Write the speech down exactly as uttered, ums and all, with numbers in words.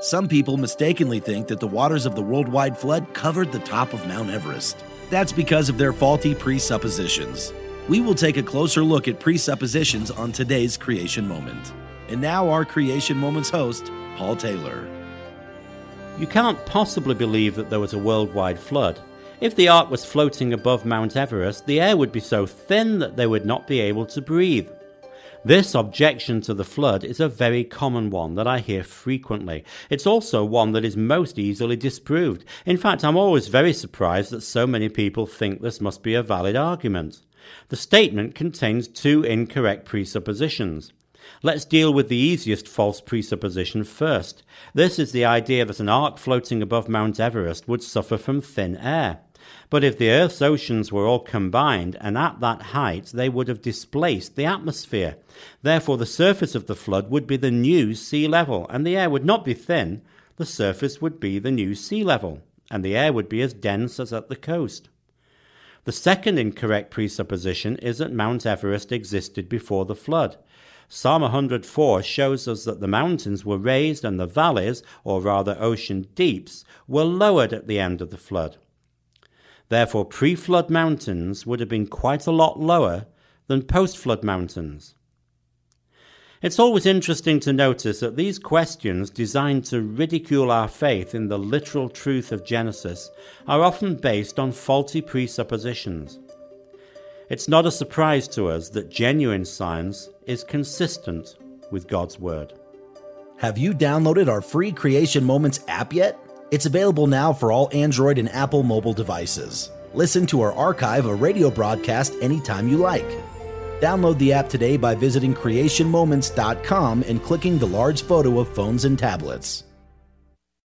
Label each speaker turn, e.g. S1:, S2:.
S1: Some people mistakenly think that the waters of the worldwide flood covered the top of Mount Everest. That's because of their faulty presuppositions. We will take a closer look at presuppositions on today's Creation Moment. And now our Creation Moments host, Paul Taylor.
S2: You can't possibly believe that there was a worldwide flood. If the ark was floating above Mount Everest, the air would be so thin that they would not be able to breathe. This objection to the flood is a very common one that I hear frequently. It's also one that is most easily disproved. In fact, I'm always very surprised that so many people think this must be a valid argument. The statement contains two incorrect presuppositions. Let's deal with the easiest false presupposition first. This is the idea that an ark floating above Mount Everest would suffer from thin air. But if the Earth's oceans were all combined, and at that height, they would have displaced the atmosphere. Therefore, the surface of the flood would be the new sea level, and the air would not be thin. The surface would be the new sea level, and the air would be as dense as at the coast. The second incorrect presupposition is that Mount Everest existed before the flood. Psalm one hundred four shows us that the mountains were raised and the valleys, or rather ocean deeps, were lowered at the end of the flood. Therefore, pre-flood mountains would have been quite a lot lower than post-flood mountains. It's always interesting to notice that these questions, designed to ridicule our faith in the literal truth of Genesis, are often based on faulty presuppositions. It's not a surprise to us that genuine science is consistent with God's Word.
S1: Have you downloaded our free Creation Moments app yet? It's available now for all Android and Apple mobile devices. Listen to our archive of radio broadcast anytime you like. Download the app today by visiting creation moments dot com and clicking the large photo of phones and tablets.